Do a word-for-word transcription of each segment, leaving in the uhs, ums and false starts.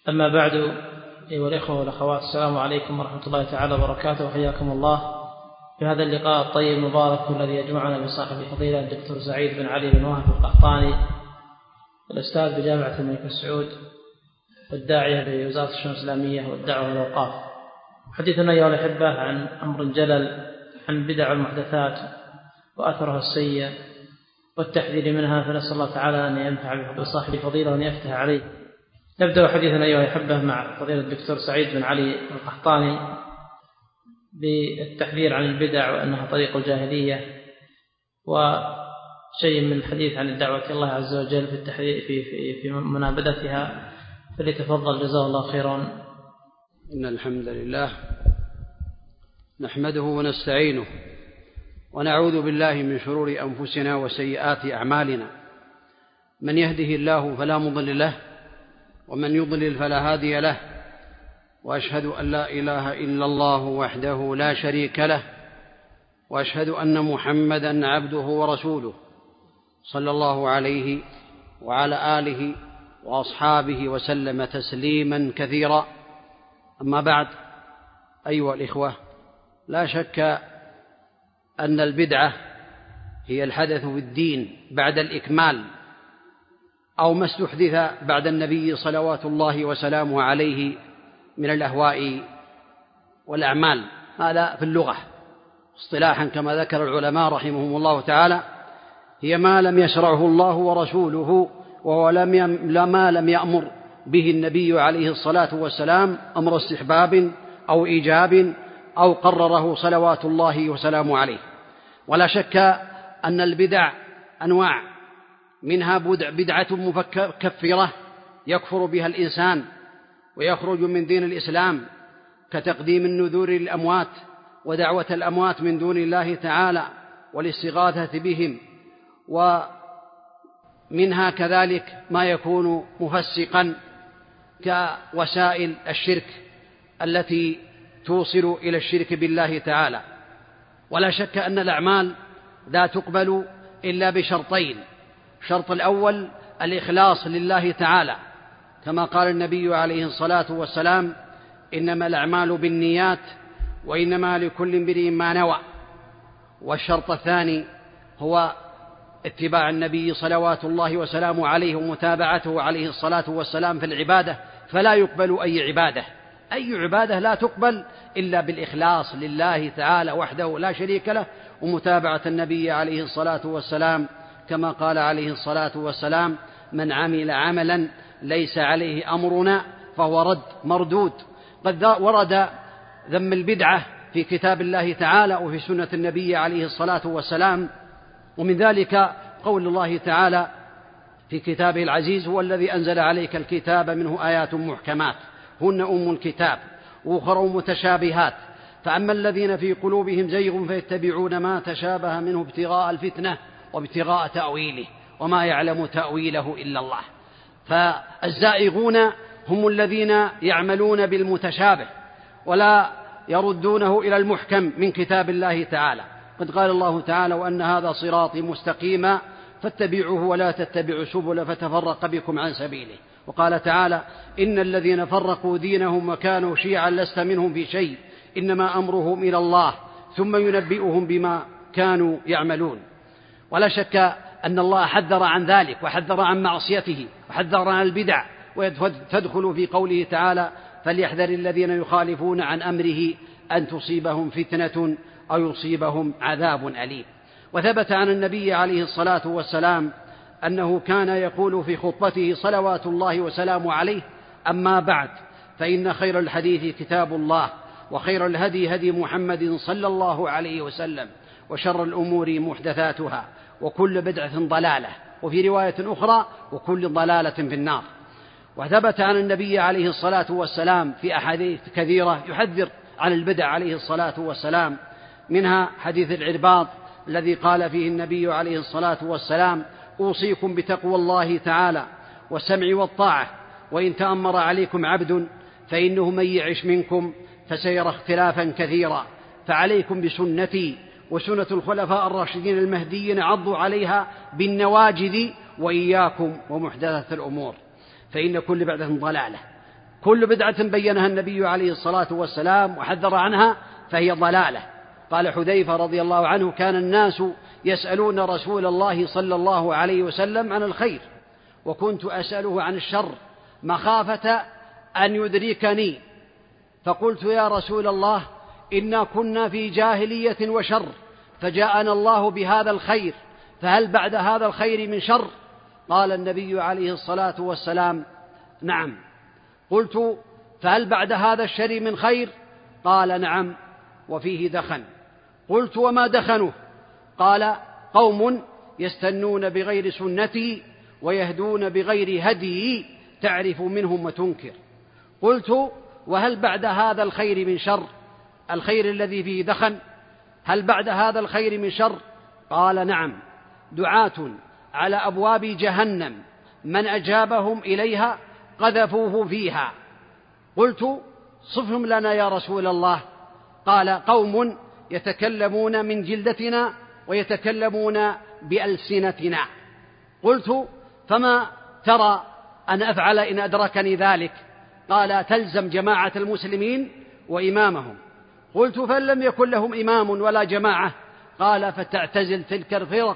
أما بعد، أيها الإخوة والأخوات، السلام عليكم ورحمة الله تعالى وبركاته، وحياكم الله في هذا اللقاء الطيب المبارك الذي يجمعنا بصاحب الفضيلة الدكتور سعيد بن علي بن وهب القحطاني، الأستاذ بجامعة الملك سعود والداعية بوزارة الشؤون الإسلامية والدعوة والأوقاف. حديثنا أيها الأحبة عن أمر جلل، عن بدع المحدثات وأثرها السيء والتحذير منها، فنسأل الله تعالى أن ينفع بصاحب الفضيلة وأن يفتح عليه. نبدأ حديثنا أيها الأحبة مع فضيلة الدكتور سعيد بن علي القحطاني بالتحذير عن البدع وأنها طريق الجاهلية، وشيء من الحديث عن الدعوة إلى الله عز وجل في التحذير في في في منابذتها، فليتفضل جزاه الله خيرا. إن الحمد لله نحمده ونستعينه ونعوذ بالله من شرور أنفسنا وسيئات أعمالنا، من يهده الله فلا مضل له ومن يضلل فلا هادي له، وأشهد أن لا إله إلا الله وحده لا شريك له، وأشهد أن محمدًا عبده ورسوله صلى الله عليه وعلى آله وأصحابه وسلم تسليمًا كثيرا. أما بعد، أيها الإخوة، لا شك أن البدعة هي الحدث في الدين بعد الإكمال، أو ما استحدث بعد النبي صلوات الله وسلامه عليه من الأهواء والأعمال. هذا في اللغة. اصطلاحا كما ذكر العلماء رحمهم الله تعالى، هي ما لم يشرعه الله ورسوله، وما لم يأمر به النبي عليه الصلاة والسلام أمر استحباب أو إيجاب أو قرره صلوات الله وسلامه عليه. ولا شك أن البدع أنواع، منها بدعة مكفرة يكفر بها الإنسان ويخرج من دين الإسلام، كتقديم النذور للأموات ودعوة الأموات من دون الله تعالى والاستغاثة بهم، ومنها كذلك ما يكون مفسقا كوسائل الشرك التي توصل إلى الشرك بالله تعالى. ولا شك أن الأعمال لا تقبل إلا بشرطين: الشرط الأول الإخلاص لله تعالى، كما قال النبي عليه الصلاة والسلام: إنما الأعمال بالنيات وإنما لكل امرئ ما نوى. والشرط الثاني هو اتباع النبي صلوات الله وسلامه عليه ومتابعته عليه الصلاة والسلام في العبادة، فلا يقبل أي عبادة أي عبادة لا تقبل إلا بالإخلاص لله تعالى وحده لا شريك له، ومتابعة النبي عليه الصلاة والسلام، كما قال عليه الصلاة والسلام: من عمل عملا ليس عليه أمرنا فهو رد مردود. قد ورد ذم البدعة في كتاب الله تعالى وفي سنة النبي عليه الصلاة والسلام، ومن ذلك قول الله تعالى في كتابه العزيز: هو الذي أنزل عليك الكتاب منه آيات محكمات هن أم الكتاب وأخر متشابهات، فأما الذين في قلوبهم زيغ فيتبعون ما تشابه منه ابتغاء الفتنة وابتغاء تأويله وما يعلم تأويله إلا الله. فالزائغون هم الذين يعملون بالمتشابه ولا يردونه إلى المحكم من كتاب الله تعالى. قد قال الله تعالى: وأن هذا صراطي مستقيما فاتبعوه ولا تتبعوا السبل فتفرق بكم عن سبيله. وقال تعالى: إن الذين فرقوا دينهم وكانوا شيعا لست منهم في شيء إنما أمرهم إلى الله ثم ينبئهم بما كانوا يعملون. ولا شك أن الله حذر عن ذلك وحذر عن معصيته وحذر عن البدع، وتدخل في قوله تعالى: فليحذر الذين يخالفون عن أمره أن تصيبهم فتنة أو يصيبهم عذاب أليم. وثبت عن النبي عليه الصلاة والسلام أنه كان يقول في خطبته صلوات الله وسلامه عليه: أما بعد، فإن خير الحديث كتاب الله، وخير الهدي هدي محمد صلى الله عليه وسلم، وشر الأمور محدثاتها، وكل بدعة ضلالة، وفي رواية أخرى: وكل ضلالة في النار. وثبت عن النبي عليه الصلاة والسلام في أحاديث كثيرة يحذر عن البدع عليه الصلاة والسلام، منها حديث العرباض الذي قال فيه النبي عليه الصلاة والسلام: أوصيكم بتقوى الله تعالى والسمع والطاعة، وإن تأمر عليكم عبد فإنه من يعش منكم فسيرى اختلافا كثيرا، فعليكم بسنتي وسنة الخلفاء الراشدين المهديين عضوا عليها بالنواجذ، وإياكم ومحدثات الأمور، فإن كل بدعة ضلالة كل بدعة بينها النبي عليه الصلاة والسلام وحذر عنها فهي ضلالة. قال حذيفة رضي الله عنه: كان الناس يسألون رسول الله صلى الله عليه وسلم عن الخير، وكنت أسأله عن الشر مخافة أن يدركني، فقلت: يا رسول الله، إنا كنا في جاهلية وشر، فجاءنا الله بهذا الخير، فهل بعد هذا الخير من شر؟ قال النبي عليه الصلاة والسلام: نعم. قلت: فهل بعد هذا الشر من خير؟ قال: نعم، وفيه دخن. قلت: وما دخنه؟ قال: قوم يستنون بغير سنتي ويهدون بغير هدي، تعرف منهم وتنكر. قلت: وهل بعد هذا الخير من شر؟ الخير الذي فيه دخن، هل بعد هذا الخير من شر؟ قال: نعم، دعاة على أبواب جهنم من أجابهم إليها قذفوه فيها. قلت: صفهم لنا يا رسول الله. قال: قوم يتكلمون من جلدتنا ويتكلمون بألسنتنا. قلت: فما ترى أن أفعل إن أدركني ذلك؟ قال: تلزم جماعة المسلمين وإمامهم. قلت: فإن لم يكن لهم إمام ولا جماعة؟ قال: فتعتزل تلك الفرق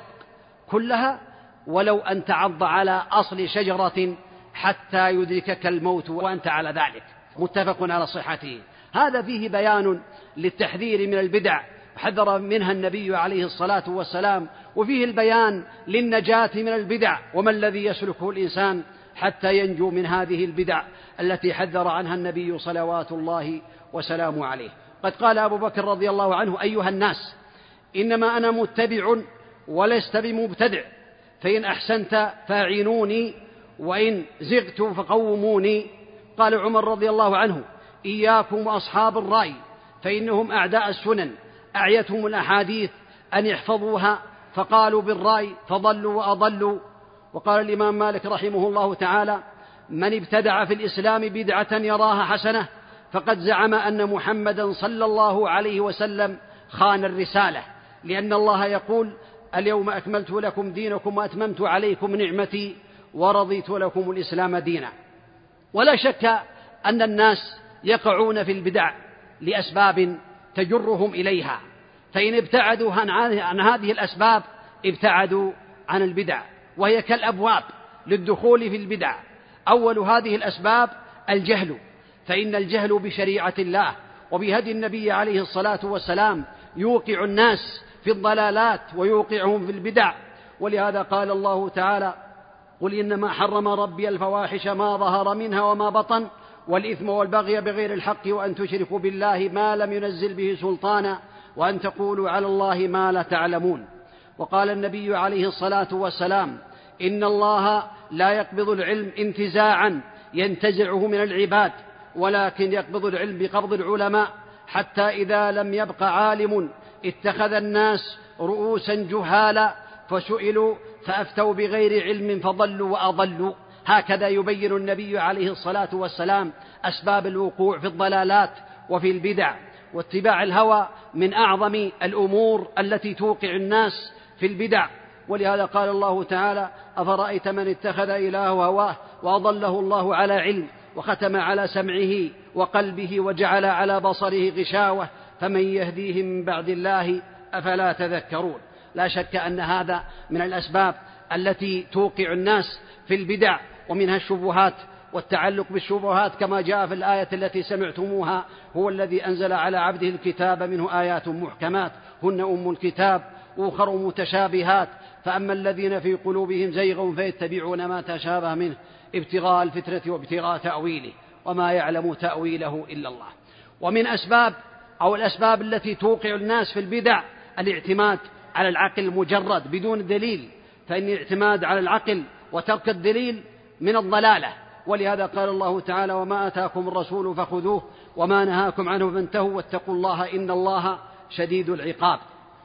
كلها ولو أن تعض على أصل شجرة حتى يدركك الموت وأنت على ذلك. متفق على صحته. هذا فيه بيان للتحذير من البدع حذر منها النبي عليه الصلاة والسلام، وفيه البيان للنجاة من البدع وما الذي يسلكه الإنسان حتى ينجو من هذه البدع التي حذر عنها النبي صلوات الله وسلامه عليه. قد قال أبو بكر رضي الله عنه: أيها الناس، إنما أنا متبع ولست بمبتدع، فإن أحسنت فاعينوني وإن زغت فقوموني. قال عمر رضي الله عنه: إياكم وأصحاب الرأي فإنهم أعداء السنن، أعيتهم الأحاديث أن يحفظوها فقالوا بالرأي فضلوا وأضلوا. وقال الإمام مالك رحمه الله تعالى: من ابتدع في الإسلام بدعة يراها حسنة فقد زعم أن محمدا صلى الله عليه وسلم خان الرسالة، لأن الله يقول: اليوم أكملت لكم دينكم وأتممت عليكم نعمتي ورضيت لكم الإسلام دينا. ولا شك أن الناس يقعون في البدع لأسباب تجرهم إليها، فإن ابتعدوا عن هذه الأسباب ابتعدوا عن البدع، وهي كالأبواب للدخول في البدع. أول هذه الأسباب الجهل، فإن الجهل بشريعة الله وبهدي النبي عليه الصلاة والسلام يوقع الناس في الضلالات ويوقعهم في البدع. ولهذا قال الله تعالى: قل إنما حرم ربي الفواحش ما ظهر منها وما بطن والإثم والبغي بغير الحق وأن تشركوا بالله ما لم ينزل به سلطانا وأن تقولوا على الله ما لا تعلمون. وقال النبي عليه الصلاة والسلام: إن الله لا يقبض العلم انتزاعا ينتزعه من العباد، ولكن يقبض العلم بقبض العلماء، حتى إذا لم يبق عالم اتخذ الناس رؤوسا جهالا فسئلوا فأفتوا بغير علم فضلوا وأضلوا. هكذا يبين النبي عليه الصلاة والسلام أسباب الوقوع في الضلالات وفي البدع. واتباع الهوى من أعظم الأمور التي توقع الناس في البدع. ولهذا قال الله تعالى: أفرأيت من اتخذ إلهه هواه وأضله الله على علم وختم على سمعه وقلبه وجعل على بصره غشاوة فمن يهديه من بعد الله أفلا تذكرون. لا شك أن هذا من الأسباب التي توقع الناس في البدع، ومنها الشبهات والتعلق بالشبهات كما جاء في الآية التي سمعتموها: هو الذي أنزل على عبده الكتاب منه آيات محكمات هن أم الكتاب وأخر متشابهات فأما الذين في قلوبهم زيغ فيتبعون ما تشابه منه ابتغاء الفتنة وابتغاء تأويله وما يعلم تأويله إلا الله. ومن أسباب أو الأسباب التي توقع الناس في البدع الاعتماد على العقل المجرد بدون دليل، فإن الاعتماد على العقل وترك الدليل من الضلالة. ولهذا قال الله تعالى: وما آتاكم الرسول فخذوه وما نهاكم عنه فانتهوا واتقوا الله إن الله شديد العقاب.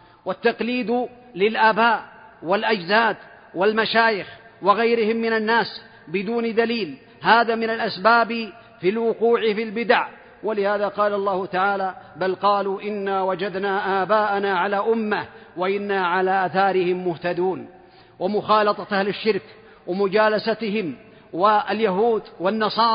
والتقليد للآباء والأجداد والمشايخ وغيرهم من الناس بدون دليل، هذا من الأسباب في الوقوع في البدع. ولهذا قال الله تعالى: بل قالوا إنا وجدنا آباءنا على أمة وإنا على آثارهم مهتدون. ومخالطة أهل الشرك ومجالستهم واليهود والنصارى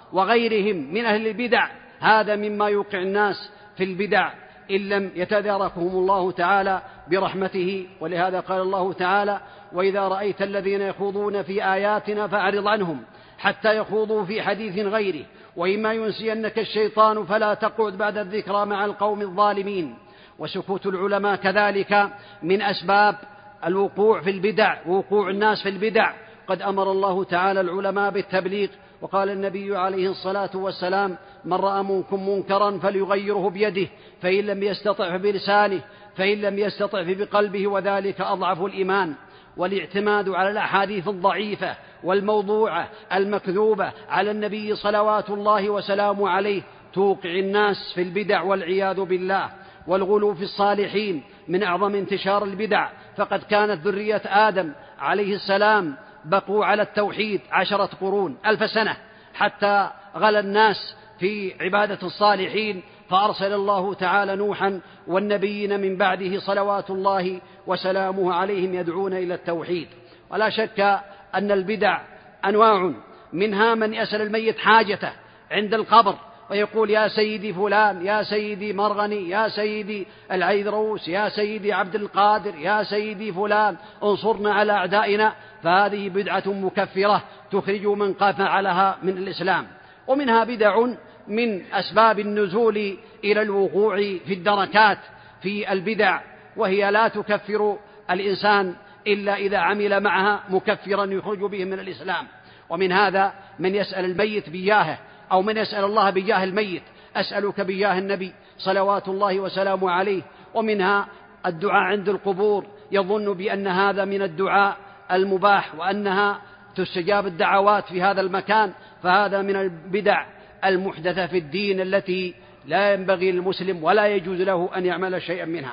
وغيرهم من أهل البدع، هذا مما يوقع الناس في البدع إن لم يتداركهم الله تعالى برحمته. ولهذا قال الله تعالى: وإذا رأيت الذين يخوضون في آياتنا فأعرض عنهم حتى يخوضوا في حديث غيره وإما ينسينك الشيطان فلا تقعد بعد الذكرى مع القوم الظالمين. وسكوت العلماء كذلك من أسباب الوقوع في البدع ووقوع الناس في البدع. قد أمر الله تعالى العلماء بالتبليغ، وقال النبي عليه الصلاة والسلام: من رأى منكم منكرا فليغيره بيده، فإن لم يستطع بلسانه، فإن لم يستطع بقلبه، وذلك أضعف الإيمان. والاعتماد على الأحاديث الضعيفة والموضوعة المكذوبة على النبي صلوات الله وسلامه عليه توقع الناس في البدع والعياذ بالله. والغلو في الصالحين من أعظم انتشار البدع، فقد كانت ذرية آدم عليه السلام بقوا على التوحيد عشرة قرون ألف سنة حتى غلا الناس في عبادة الصالحين، فأرسل الله تعالى نوحا والنبيين من بعده صلوات الله وسلامه عليهم يدعون إلى التوحيد. ولا شك أن البدع أنواع، منها من يسأل الميت حاجته عند القبر ويقول: يا سيدي فلان، يا سيدي مرغني، يا سيدي العيدروس، يا سيدي عبد القادر، يا سيدي فلان، انصرنا على أعدائنا. فهذه بدعة مكفرة تخرج من فعلها من الإسلام. ومنها بدع من أسباب النزول إلى الوقوع في الدركات في البدع، وهي لا تكفر الإنسان إلا إذا عمل معها مكفرا يخرج به من الإسلام. ومن هذا من يسأل الميت بياهه، أو من يسأل الله بياه الميت: أسألك بياه النبي صلوات الله وسلامه عليه. ومنها الدعاء عند القبور، يظن بأن هذا من الدعاء المباح وأنها تستجاب الدعوات في هذا المكان، فهذا من البدع المحدثة في الدين التي لا ينبغي للمسلم ولا يجوز له أن يعمل شيئا منها.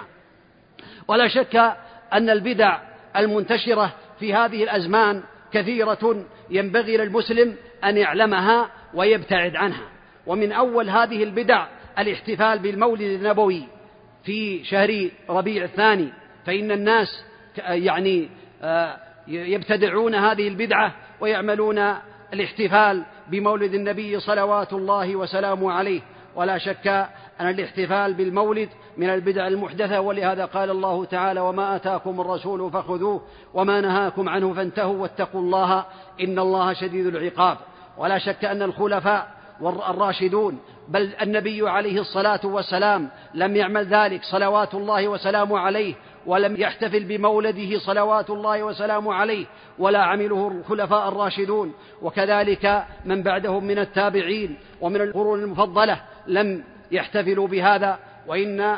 ولا شك أن البدع المنتشرة في هذه الأزمان كثيرة، ينبغي للمسلم أن يعلمها ويبتعد عنها. ومن أول هذه البدع الاحتفال بالمولد النبوي في شهر ربيع الثاني، فإن الناس يعني يبتدعون هذه البدعة ويعملون الاحتفال بمولد النبي صلوات الله وسلامه عليه. ولا شك أن الاحتفال بالمولد من البدع المحدثة، ولهذا قال الله تعالى: وما آتاكم الرسول فخذوه وما نهاكم عنه فانتهوا واتقوا الله إن الله شديد العقاب. ولا شك أن الخلفاء والراشدون، بل النبي عليه الصلاة والسلام لم يعمل ذلك صلوات الله وسلامه عليه، ولم يحتفل بمولده صلوات الله وسلامه عليه، ولا عمله الخلفاء الراشدون. وكذلك من بعدهم من التابعين ومن القرون المفضلة لم يحتفلوا بهذا. وإن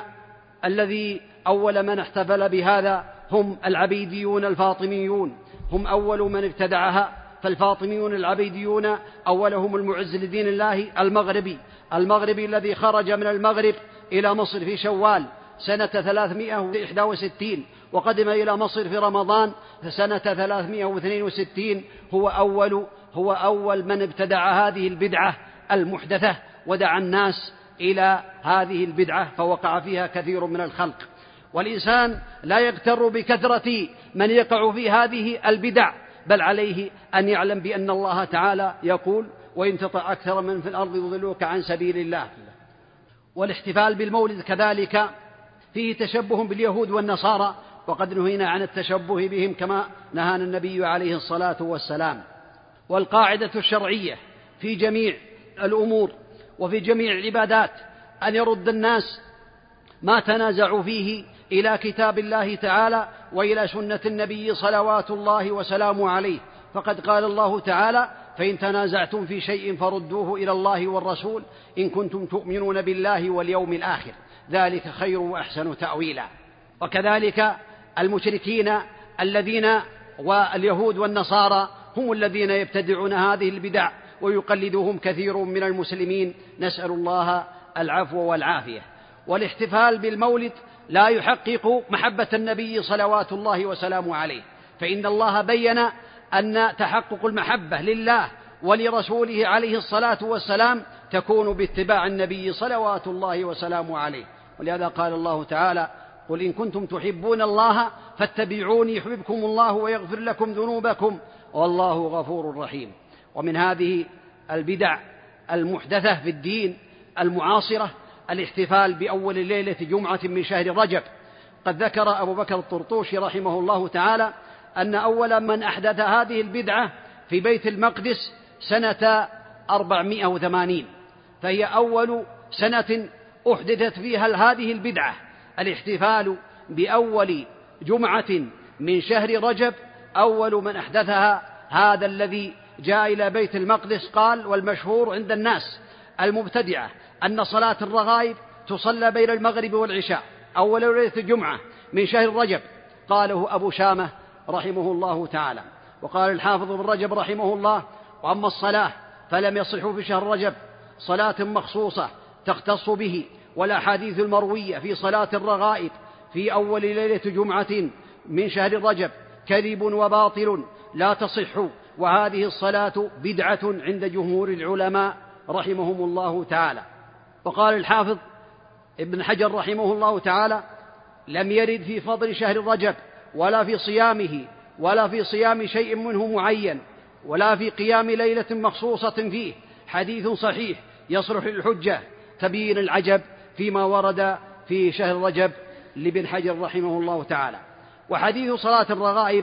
الذي أول من احتفل بهذا هم العبيديون الفاطميون، هم أول من ابتدعها. فالفاطميون العبيديون أولهم المعز لدين الله المغربي المغربي الذي خرج من المغرب إلى مصر في شوال سنة ثلاثمائة وإحدى وستين، وقدم إلى مصر في رمضان سنة ثلاثمائة واثنين وستين. هو أول هو أول من ابتدع هذه البدعة المحدثة ودعا الناس إلى هذه البدعة، فوقع فيها كثير من الخلق. والإنسان لا يغتر بكثرة من يقع في هذه البدع، بل عليه أن يعلم بأن الله تعالى يقول: وإن تطع أكثر من في الأرض يضلوك عن سبيل الله. والاحتفال بالمولد كذلك فيه تشبه باليهود والنصارى، وقد نهينا عن التشبه بهم كما نهانا النبي عليه الصلاة والسلام. والقاعدة الشرعية في جميع الأمور وفي جميع العبادات أن يرد الناس ما تنازعوا فيه إلى كتاب الله تعالى وإلى سنة النبي صلوات الله وسلامه عليه. فقد قال الله تعالى: فإن تنازعتم في شيء فردوه إلى الله والرسول إن كنتم تؤمنون بالله واليوم الآخر ذلك خير وأحسن تأويلا. وكذلك المشركين الذين واليهود والنصارى هم الذين يبتدعون هذه البدع ويقلدهم كثير من المسلمين، نسأل الله العفو والعافية. والاحتفال بالمولد لا يحقق محبة النبي صلوات الله وسلامه عليه، فإن الله بين أن تحقق المحبة لله ولرسوله عليه الصلاة والسلام تكون باتباع النبي صلوات الله وسلامه عليه. ولهذا قال الله تعالى: قل إن كنتم تحبون الله فاتبعوني يحببكم الله ويغفر لكم ذنوبكم والله غفور رحيم. ومن هذه البدع المحدثة في الدين المعاصرة الاحتفال بأول ليلة جمعة من شهر رجب. قد ذكر أبو بكر الطرطوشي رحمه الله تعالى أن أول من أحدث هذه البدعة في بيت المقدس سنة أربعمائة وثمانين، فهي أول سنة أحدثت فيها هذه البدعة، الاحتفال بأول جمعة من شهر رجب. أول من أحدثها هذا الذي جاء إلى بيت المقدس. قال: والمشهور عند الناس المبتدعة أن صلاة الرغائب تصلى بين المغرب والعشاء أول ليلة الجمعة من شهر رجب. قاله أبو شامة رحمه الله تعالى. وقال الحافظ بن رجب رحمه الله: وأما الصلاة فلم يصح في شهر رجب صلاة مخصوصة تختص به، والأحاديث المروية في صلاة الرغائب في أول ليلة جمعة من شهر رجب كذب وباطل لا تصح، وهذه الصلاة بدعة عند جمهور العلماء رحمهم الله تعالى. وقال الحافظ ابن حجر رحمه الله تعالى: لم يرد في فضل شهر رجب ولا في صيامه ولا في صيام شيء منه معين ولا في قيام ليلة مخصوصة فيه حديث صحيح يصلح للحجة تبين العجب فيما ورد في شهر رجب لابن حجر رحمه الله تعالى. وحديث صلاة الرغائب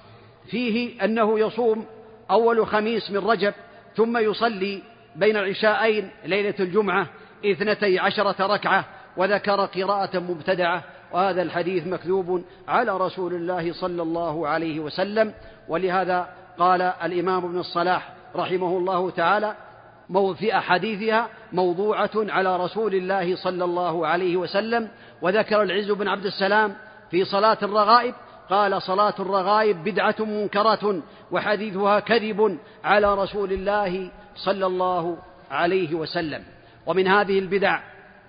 فيه أنه يصوم أول خميس من رجب ثم يصلي بين العشاءين ليلة الجمعة اثنتي عشرة ركعة، وذكر قراءة مبتدعة، وهذا الحديث مكذوب على رسول الله صلى الله عليه وسلم. ولهذا قال الإمام ابن الصلاح رحمه الله تعالى في أحاديثها موضوعة على رسول الله صلى الله عليه وسلم. وذكر العز بن عبد السلام في صلاة الرغائب قال: صلاة الرغائب بدعة منكرة وحديثها كذب على رسول الله صلى الله عليه وسلم. ومن هذه البدع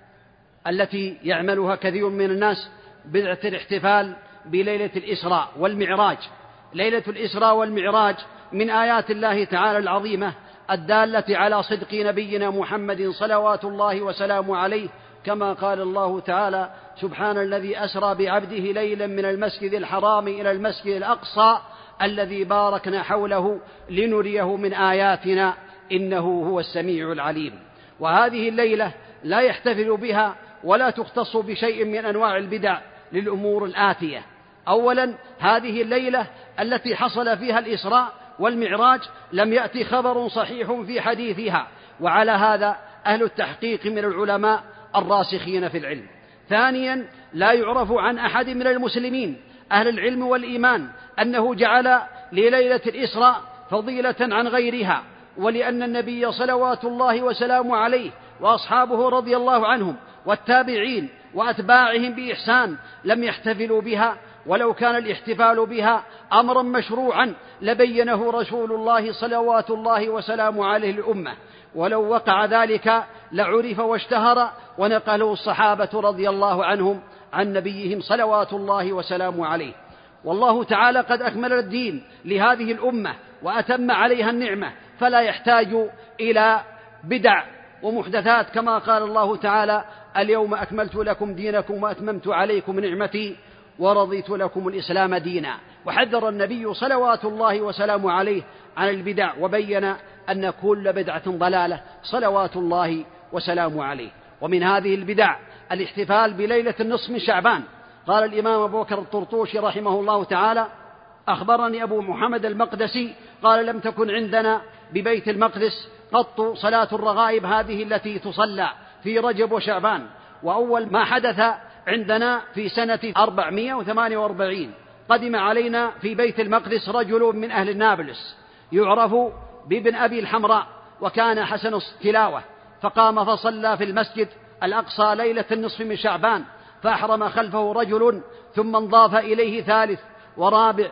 التي يعملها كثير من الناس بدعة الاحتفال بليلة الإسراء والمعراج. ليلة الإسراء والمعراج من آيات الله تعالى العظيمة الدالة على صدق نبينا محمد صلوات الله وسلامه عليه، كما قال الله تعالى: سبحان الذي أسرى بعبده ليلا من المسجد الحرام إلى المسجد الأقصى الذي باركنا حوله لنريه من آياتنا إنه هو السميع العليم. وهذه الليلة لا يحتفل بها ولا تختص بشيء من أنواع البدع للأمور الآتية. أولا، هذه الليلة التي حصل فيها الإسراء والمعراج لم يأتي خبر صحيح في حديثها، وعلى هذا أهل التحقيق من العلماء الراسخين في العلم. ثانيا، لا يعرف عن أحد من المسلمين أهل العلم والإيمان أنه جعل لليلة الإسراء فضيلة عن غيرها، ولأن النبي صلوات الله وسلامه عليه وأصحابه رضي الله عنهم والتابعين وأتباعهم بإحسان لم يحتفلوا بها، ولو كان الاحتفال بها أمرا مشروعا لبينه رسول الله صلوات الله وسلامه عليه الأمة، ولو وقع ذلك لعرف واشتهر ونقله الصحابة رضي الله عنهم عن نبيهم صلوات الله وسلامه عليه. والله تعالى قد أكمل الدين لهذه الأمة وأتم عليها النعمة، فلا يحتاج إلى بدع ومحدثات، كما قال الله تعالى: اليوم أكملت لكم دينكم وأتممت عليكم نعمتي ورضيت لكم الإسلام دينا. وحذر النبي صلوات الله وسلامه عليه عن البدع، وبين أن كل بدعة ضلالة صلوات الله وسلامه عليه. ومن هذه البدع الاحتفال بليلة النصف من شعبان. قال الإمام أبو بكر الطرطوشي رحمه الله تعالى: أخبرني أبو محمد المقدسي قال: لم تكن عندنا ببيت المقدس قط صلاة الرغائب هذه التي تصلى في رجب وشعبان، وأول ما حدث عندنا في سنة أربعمائة وثمانية وأربعين قدم علينا في بيت المقدس رجل من أهل نابلس يعرف بابن أبي الحمراء، وكان حسن التلاوة، فقام فصلى في المسجد الأقصى ليلة النصف من شعبان، فأحرم خلفه رجل ثم انضاف إليه ثالث ورابع،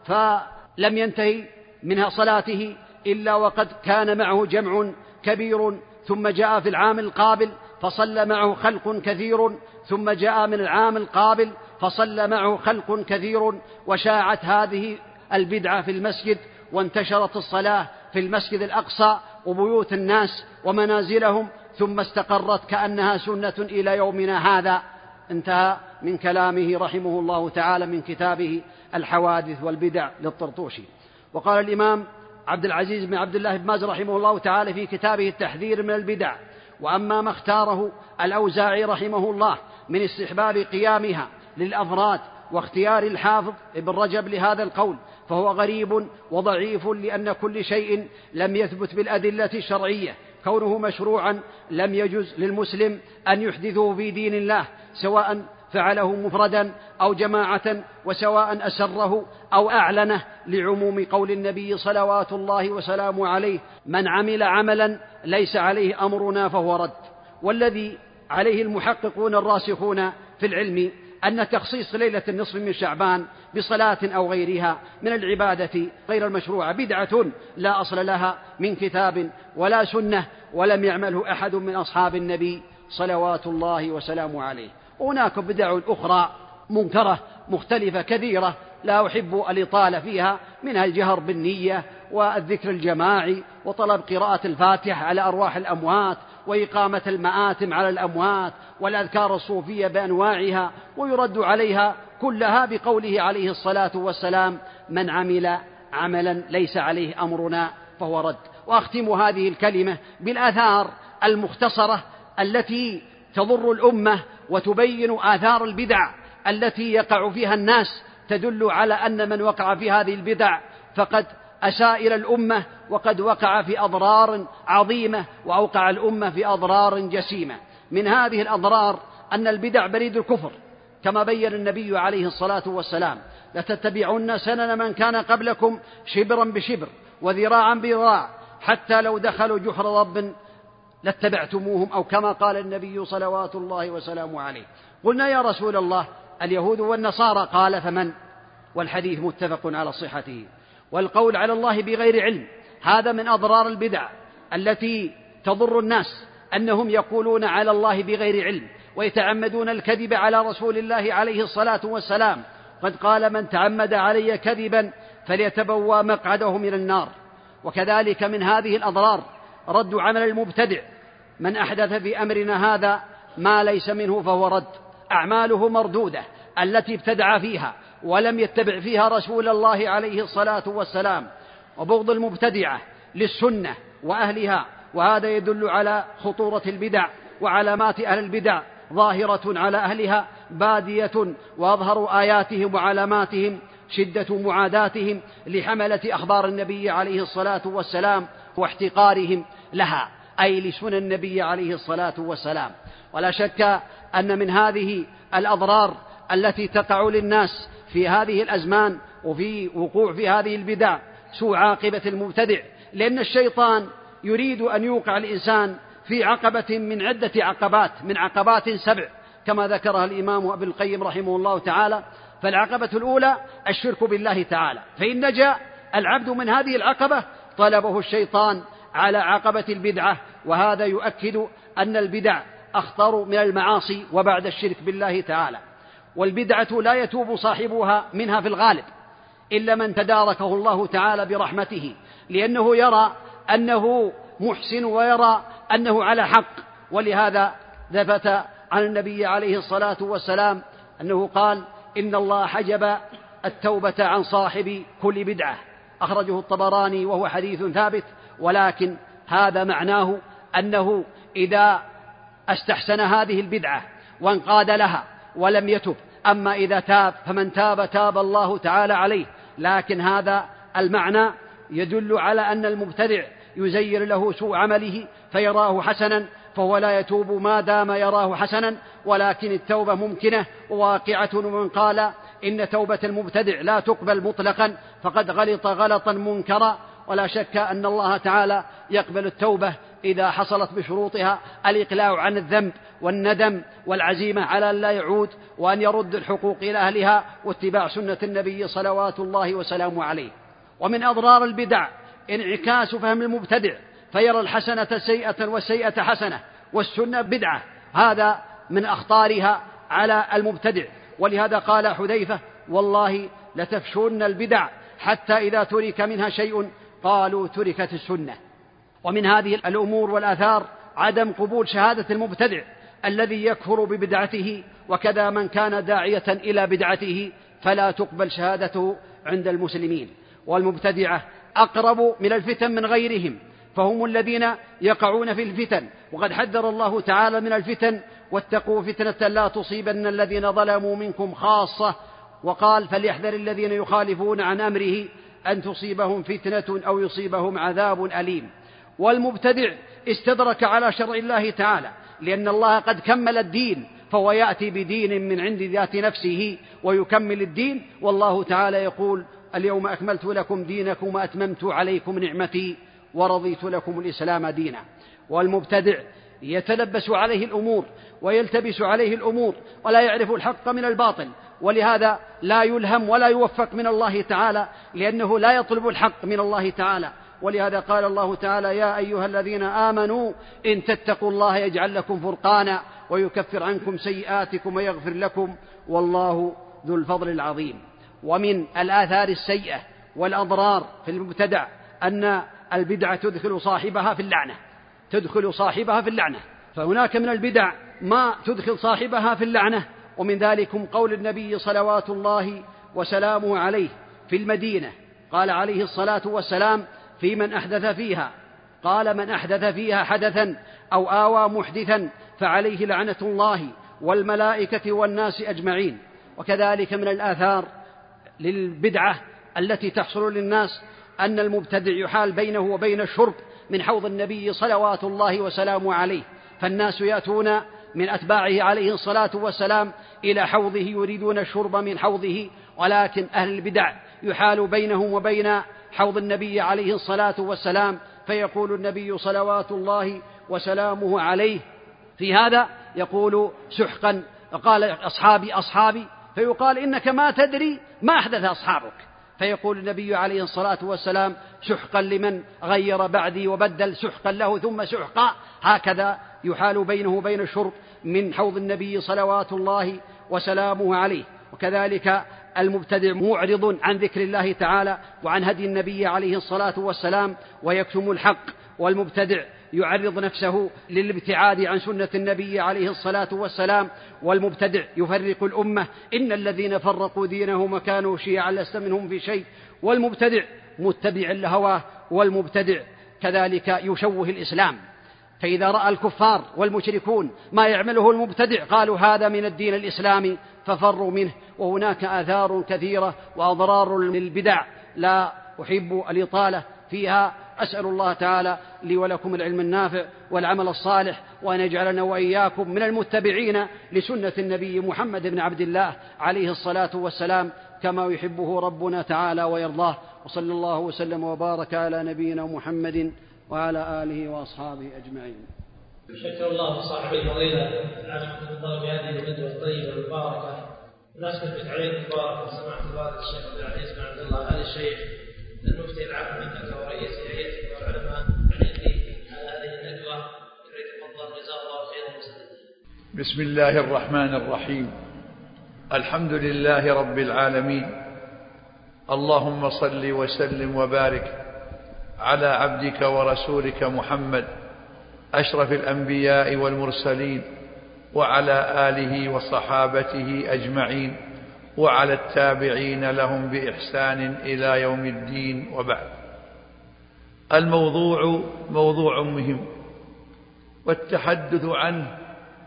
فلم ينتهي منها صلاته إلا وقد كان معه جمع كبير، ثم جاء في العام القابل فصلى معه خلق كثير، ثم جاء من العام القابل فصلى معه خلق كثير، وشاعت هذه البدعة في المسجد، وانتشرت الصلاة في المسجد الأقصى وبيوت الناس ومنازلهم، ثم استقرت كأنها سنة إلى يومنا هذا. انتهى من كلامه رحمه الله تعالى من كتابه الحوادث والبدع للطرطوشي. وقال الإمام عبد العزيز بن عبد الله بن باز رحمه الله تعالى في كتابه التحذير من البدع. وأما ما اختاره الأوزاعي رحمه الله من استحباب قيامها للأفراد واختيار الحافظ ابن رجب لهذا القول فهو غريب وضعيف، لأن كل شيء لم يثبت بالأدلة الشرعية كونه مشروعا لم يجز للمسلم أن يحدثه في دين الله، سواء فعله مفردا أو جماعة، وسواء أسره أو أعلنه، لعموم قول النبي صلوات الله وسلامه عليه: من عمل عملا ليس عليه أمرنا فهو رد. والذي عليه المحققون الراسخون في العلم أن تخصيص ليلة النصف من شعبان بصلاة أو غيرها من العبادة غير المشروعة بدعة لا أصل لها من كتاب ولا سنة، ولم يعمله أحد من أصحاب النبي صلوات الله وسلامه عليه. هناك بدع أخرى منكرة مختلفة كثيرة لا أحب الإطالة فيها، منها الجهر بالنية والذكر الجماعي وطلب قراءة الفاتحة على أرواح الأموات وإقامة المآتم على الأموات والأذكار الصوفية بأنواعها، ويرد عليها كلها بقوله عليه الصلاة والسلام: من عمل عملا ليس عليه أمرنا فهو رد. وأختم هذه الكلمة بالآثار المختصرة التي تضر الأمة وتبين آثار البدع التي يقع فيها الناس، تدل على أن من وقع في هذه البدع فقد أساء إلى الأمة وقد وقع في أضرار عظيمة وأوقع الأمة في أضرار جسيمة. من هذه الأضرار أن البدع بريد الكفر، كما بين النبي عليه الصلاة والسلام: لتتبعن سنن من كان قبلكم شبرا بشبر وذراعا بذراع حتى لو دخلوا جحر ضب لاتبعتموهم، أو كما قال النبي صلوات الله وسلامه عليه. قلنا: يا رسول الله، اليهود والنصارى؟ قال: فمن؟ والحديث متفق على صحته. والقول على الله بغير علم هذا من أضرار البدع التي تضر الناس، أنهم يقولون على الله بغير علم ويتعمدون الكذب على رسول الله عليه الصلاة والسلام. قد قال: من تعمد علي كذبا فليتبوأ مقعده من النار. وكذلك من هذه الأضرار رد عمل المبتدع: من أحدث في أمرنا هذا ما ليس منه فهو رد. أعماله مردودة التي ابتدع فيها ولم يتبع فيها رسول الله عليه الصلاة والسلام. وبغض المبتدعة للسنة وأهلها، وهذا يدل على خطورة البدع وعلامات أهل البدع ظاهرة على أهلها بادية، وأظهر آياتهم وعلاماتهم شدة معاداتهم لحملة أخبار النبي عليه الصلاة والسلام واحتقارهم لها، أي لسنن النبي عليه الصلاة والسلام. ولا شك أن من هذه الأضرار التي تقع للناس في هذه الأزمان وفي وقوع في هذه البدع سوء عاقبة المبتدع، لأن الشيطان يريد أن يوقع الإنسان في عقبة من عدة عقبات، من عقبات سبع كما ذكرها الإمام ابن القيم رحمه الله تعالى. فالعقبة الأولى الشرك بالله تعالى، فإن نجا العبد من هذه العقبة طلبه الشيطان على عقبة البدعة، وهذا يؤكد أن البدع أخطر من المعاصي وبعد الشرك بالله تعالى. والبدعة لا يتوب صاحبها منها في الغالب إلا من تداركه الله تعالى برحمته، لأنه يرى أنه محسن ويرى أنه على حق. ولهذا ثبت عن النبي عليه الصلاة والسلام أنه قال: إن الله حجب التوبة عن صاحب كل بدعة، أخرجه الطبراني وهو حديث ثابت. ولكن هذا معناه أنه إذا استحسن هذه البدعة وانقاد لها ولم يتب، أما إذا تاب فمن تاب تاب الله تعالى عليه. لكن هذا المعنى يدل على أن المبتدع يزين له سوء عمله فيراه حسنا، فهو لا يتوب ما دام يراه حسنا، ولكن التوبة ممكنة وواقعة. ومن قال إن توبة المبتدع لا تقبل مطلقا فقد غلط غلطا منكرا. ولا شك أن الله تعالى يقبل التوبة إذا حصلت بشروطها: الإقلاع عن الذنب والندم والعزيمة على أن لا يعود، وأن يرد الحقوق إلى أهلها، واتباع سنة النبي صلوات الله وسلامه عليه. ومن أضرار البدع انعكاس فهم المبتدع فيرى الحسنة سيئة والسيئة حسنة والسنة بدعة، هذا من أخطارها على المبتدع. ولهذا قال حذيفة: والله لتفشون البدع حتى إذا ترك منها شيء قالوا تركت السنة. ومن هذه الأمور والآثار عدم قبول شهادة المبتدع الذي يكفر ببدعته، وكذا من كان داعية إلى بدعته فلا تقبل شهادته عند المسلمين. والمبتدعة أقرب من الفتن من غيرهم، فهم الذين يقعون في الفتن. وقد حذر الله تعالى من الفتن: واتقوا فتنة لا تصيبن الذين ظلموا منكم خاصة. وقال: فليحذر الذين يخالفون عن أمره أن تصيبهم فتنة أو يصيبهم عذاب أليم. والمبتدع استدرك على شرع الله تعالى، لأن الله قد كمل الدين، فهو يأتي بدين من عند ذات نفسه ويكمل الدين. والله تعالى يقول: اليوم أكملت لكم دينكم وأتممت عليكم نعمتي ورضيت لكم الإسلام دينا. والمبتدع يتلبس عليه الأمور ويلتبس عليه الأمور ولا يعرف الحق من الباطل، ولهذا لا يلهم ولا يوفق من الله تعالى، لأنه لا يطلب الحق من الله تعالى. ولهذا قال الله تعالى: يا أيها الذين آمنوا إن تتقوا الله يجعل لكم فرقانا ويكفر عنكم سيئاتكم ويغفر لكم والله ذو الفضل العظيم. ومن الآثار السيئة والأضرار في المبتدع أن البدعة تدخل صاحبها في اللعنة تدخل صاحبها في اللعنة فهناك من البدع ما تدخل صاحبها في اللعنة، ومن ذلكم قول النبي صلوات الله وسلامه عليه في المدينة، قال عليه الصلاة والسلام في من أحدث فيها قال: من أحدث فيها حدثا أو آوى محدثا فعليه لعنة الله والملائكة والناس أجمعين. وكذلك من الآثار للبدعة التي تحصل للناس أن المبتدع يحال بينه وبين الشرب من حوض النبي صلوات الله وسلامه عليه، فالناس يأتون من أتباعه عليه الصلاة والسلام إلى حوضه يريدون الشرب من حوضه، ولكن أهل البدع يحال بينهم وبين حوض النبي عليه الصلاة والسلام، فيقول النبي صلوات الله وسلامه عليه في هذا يقول سحقا، قال: أصحابي أصحابي، فيقال: إنك ما تدري ما أحدث أصحابك، فيقول النبي عليه الصلاة والسلام: سحقا لمن غير بعدي وبدل، سحقا له ثم سحقا. هكذا يحال بينه وبين الشرب من حوض النبي صلوات الله وسلامه عليه. وكذلك المبتدع معرض عن ذكر الله تعالى وعن هدي النبي عليه الصلاة والسلام ويكتم الحق، والمبتدع يعرض نفسه للابتعاد عن سنة النبي عليه الصلاة والسلام، والمبتدع يفرق الأمة: إن الذين فرقوا دينهم وكانوا شيعا لست منهم في شيء. والمبتدع متبع لهواه، والمبتدع كذلك يشوه الإسلام، فإذا رأى الكفار والمشركون ما يعمله المبتدع قالوا: هذا من الدين الإسلامي، ففروا منه. وهناك آثار كثيرة وأضرار للبدع لا أحب الإطالة فيها. أسأل الله تعالى لي ولكم العلم النافع والعمل الصالح، وأن يجعلنا وإياكم من المتبعين لسنة النبي محمد بن عبد الله عليه الصلاة والسلام كما يحبه ربنا تعالى ويرضاه. وصلى الله وسلم وبارك على نبينا محمد وعلى آله وأصحابه أجمعين. شكر الله صاحب الفضيلة على الله بهذه الندوة الطيبة المباركة. نسأل بالتعليم المبارك وسماحة الوالد الشيخ عبد العزيز بن عبد الله آل الشيخ المفتي العام من مكة ورئيس هيئته والعلماء العلمي على هذه الندوة، فليتفضل جزاه الله خيرا وسلم. بسم الله الرحمن الرحيم. الحمد لله رب العالمين، اللهم صل وسلم وبارك على عبدك ورسولك محمد أشرف الأنبياء والمرسلين، وعلى آله وصحابته أجمعين، وعلى التابعين لهم بإحسان إلى يوم الدين، وبعد. الموضوع موضوع مهم، والتحدث عنه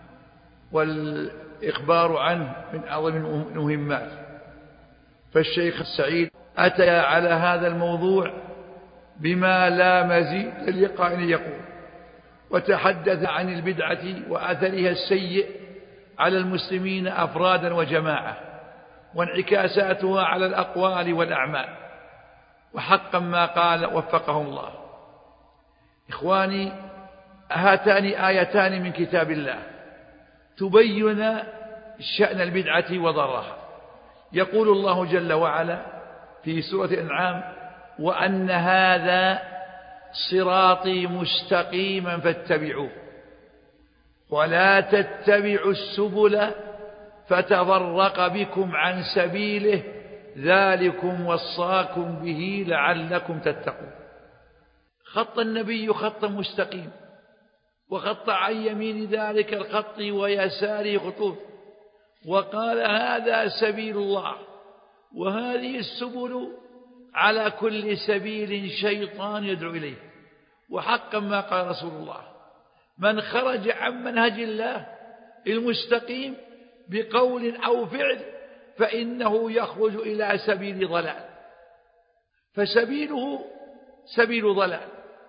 والإخبار عنه من أعظم المهمات، فالشيخ السعيد أتى على هذا الموضوع بما لا مزيد للقائل يقول، وتحدث عن البدعة وأثرها السيء على المسلمين أفرادا وجماعة، وانعكاساتها على الأقوال والأعمال، وحقا ما قال وفقه الله. إخواني، هاتان آيتان من كتاب الله تبين شأن البدعة وضرها. يقول الله جل وعلا في سورة الأنعام: وأن هذا صراطي مستقيما فاتبعوه ولا تتبعوا السبل فتفرق بكم عن سبيله ذلكم وصاكم به لعلكم تتقون. خط النبي خطا مستقيم، وخط عن يمين ذلك الخط ويساره خطوط، وقال: هذا سبيل الله وهذه السبل على كل سبيل شيطان يدعو إليه. وحقا ما قال رسول الله: من خرج عن منهج الله المستقيم بقول أو فعل فإنه يخرج إلى سبيل ضلال، فسبيله سبيل ضلال،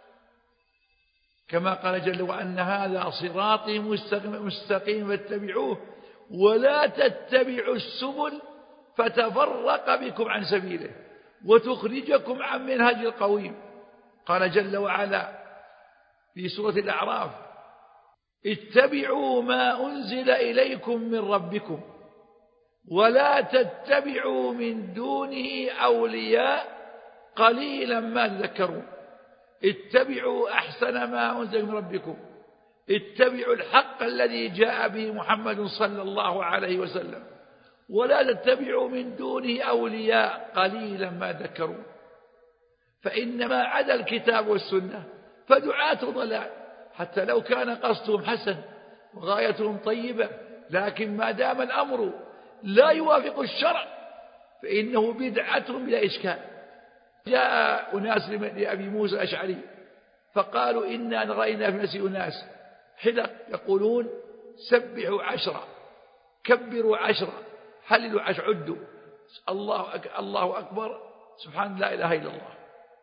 كما قال جل وعلا: هذا صراطي مستقيم فاتبعوه ولا تتبعوا السبل فتفرق بكم عن سبيله وتخرجكم عن منهج القويم. قال جل وعلا في سورة الأعراف: اتبعوا ما أنزل إليكم من ربكم ولا تتبعوا من دونه أولياء قليلا ما تذكرون. اتبعوا أحسن ما أنزل من ربكم، اتبعوا الحق الذي جاء به محمد صلى الله عليه وسلم، ولا تتبعوا من دونه أولياء قليلا ما تذكرون. فإنما عدا الكتاب والسنة فدعاة ضلال، حتى لو كان قصدهم حسن وغايتهم طيبة، لكن ما دام الأمر لا يوافق الشرع فإنه بدعة بلا إشكال. جاء أناس لأبي موسى الأشعري فقالوا: إنا رأينا في نفس أناس حلق يقولون: سبحوا عشرة، كبروا عشرة، حللوا عشرة، عدوا، الله أك... الله أكبر، سبحان لا إله إلا الله.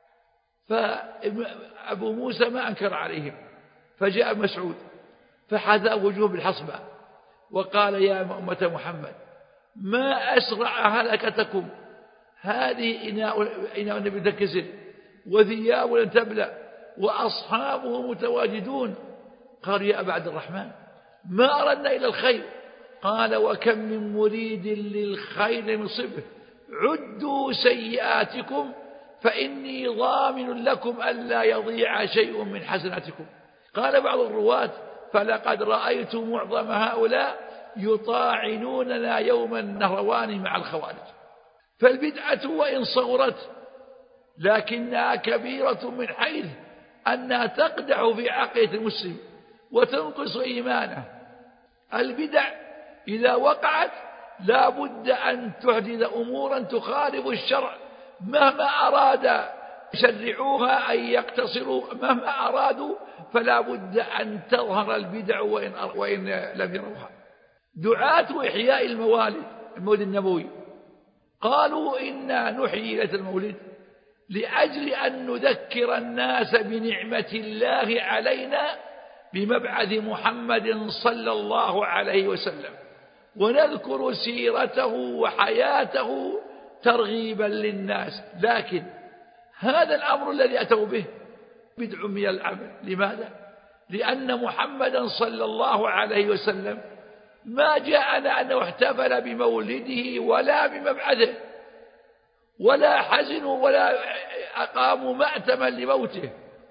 فأبو موسى ما أنكر عليهم، فجاء مسعود فحذا وجوه بالحصبة وقال: يا أمة محمد، ما أسرع هلكتكم، هذه إناء النبي تنكسر وثياب لن تبلى وأصحابه متواجدون. قال: يا أبا عبد الرحمن، ما أردنا إلى الخير. قال: وكم من مريد للخير مصبه، عدوا سيئاتكم فإني ضامن لكم ألا يضيع شيء من حسناتكم. قال بعض الرواة: فلقد رأيت معظم هؤلاء يطاعنوننا يوم النهروان مع الخوارج. فالبدعة وإن صغرت لكنها كبيرة من حيث أنها تقدح في عقيدة المسلم وتنقص إيمانه. البدع إذا وقعت لا بد أن تحدث أمورا تخالف الشرع، مهما أراد يشرعوها أن يقتصروا، مهما أرادوا فلا بد أن تظهر البدع وإن, وإن لم يروها. دعاة إحياء الموالد، المولد النبوي، قالوا: إنا نحيي ليلة المولد لأجل أن نذكر الناس بنعمة الله علينا بمبعث محمد صلى الله عليه وسلم، ونذكر سيرته وحياته ترغيبا للناس. لكن هذا الأمر الذي أتوا به بدع من العمل. لماذا؟ لأن محمدا صلى الله عليه وسلم ما جاءنا أنه احتفل بمولده ولا بمبعثه، ولا حزنوا ولا أقاموا مأتما لموته.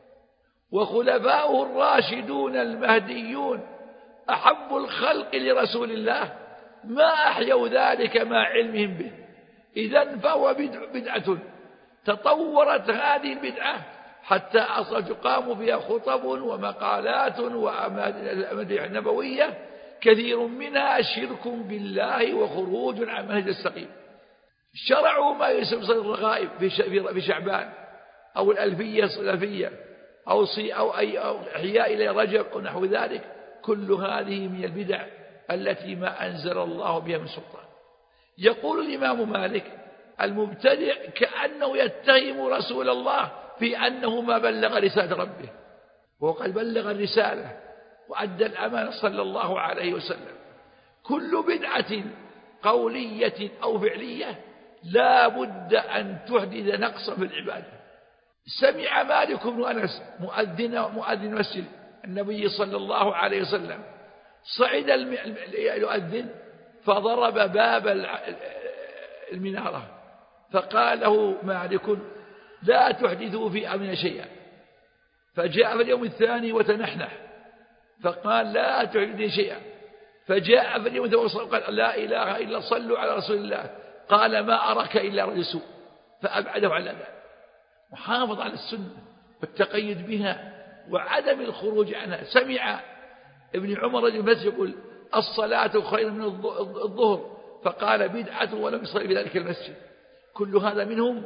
وخلفاؤه الراشدون المهديون أحب الخلق لرسول الله ما أحيوا ذلك مع علمهم به. إذن فهو بدعة. تطورت هذه البدعة حتى أصل قاموا فيها خطب ومقالات وأماديح نبوية كثير منها شرك بالله وخروج عن منهج السقيم. شرعوا ما يسمى الرغائب في شعبان أو الألفية الصلافية أو أو أي أو إحياء إلى رجب أو نحو ذلك. كل هذه من البدع التي ما أنزل الله بها من سلطان. يقول الإمام مالك: المبتدع كأنه يتهم رسول الله في أنه ما بلغ رسالة ربه، وقد بلغ الرسالة وأدى الأمانة صلى الله عليه وسلم. كل بدعة قولية أو فعلية لا بد أن تحدث نقصا في العبادة. سمع مالك بن أنس مؤذن مؤذن مسجد النبي صلى الله عليه وسلم، صعد يؤذن فضرب باب المنارة، فقال له مالك: لا تحدثوا في أمرنا شيئا. فجاء في اليوم الثاني وتنحنح فقال: لا تحدثوا شيئا. فجاء في اليوم الثالث وقال: لا إله إلا صلوا على رسول الله. قال: ما أراك إلا رجل سوء، فأبعده على ذلك. محافظ على السنة والتقيد بها وعدم الخروج عنها. سمع ابن عمر رجل المسجد يقول: الصلاة خير من الظهر، فقال: بدعة ولم يصلي بذلك المسجد. كل هذا منهم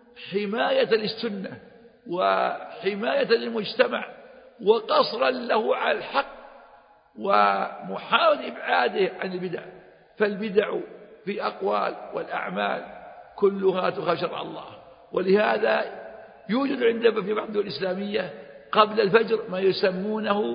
حماية للسنة وحماية للمجتمع وقصرا له على الحق ومحاولة إبعاده عن البدع. فالبدع في أقوال والأعمال كلها تخالف شرع الله. ولهذا يوجد عندنا في بعض الدول الإسلامية قبل الفجر ما يسمونه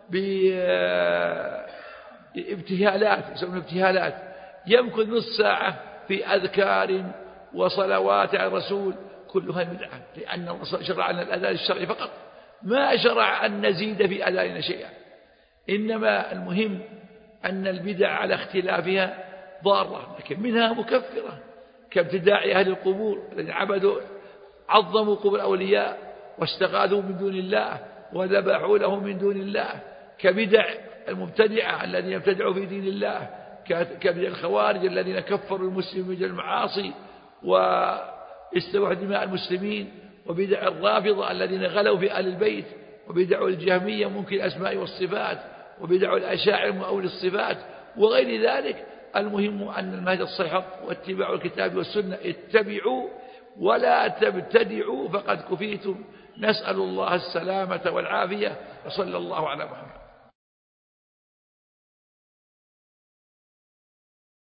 بابتهالات، يسمونه ابتهالات، يمكن نصف ساعة في أذكار وصلوات على الرسول، كلها بدعة، لأن الله شرع لنا الأذان الشرعي فقط، ما شرع أن نزيد في أذاننا شيئا. إنما المهم أن البدع على اختلافها ضارة، لكن منها مكفرة، كابتداع أهل القبور الذين عبدوا عظموا قبور الأولياء واستغاثوا من دون الله وذبحوا له من دون الله، كبدع المبتدعة الذين يبتدعوا في دين الله، كبدع الخوارج الذين كفروا المسلمين بالمعاصي واستباحوا دماء المسلمين، وبدع الرافضة الذين غلوا في آل البيت، وبدع الجهمية ممكن الأسماء والصفات، وبدع الأشاعر مؤول الصفات وغير ذلك. المهم أن المنهج الصحيح واتباع الكتاب والسنة، اتبعوا ولا تبتدعوا فقد كفيتم. نسأل الله السلامة والعافية، وصلى الله على محمد.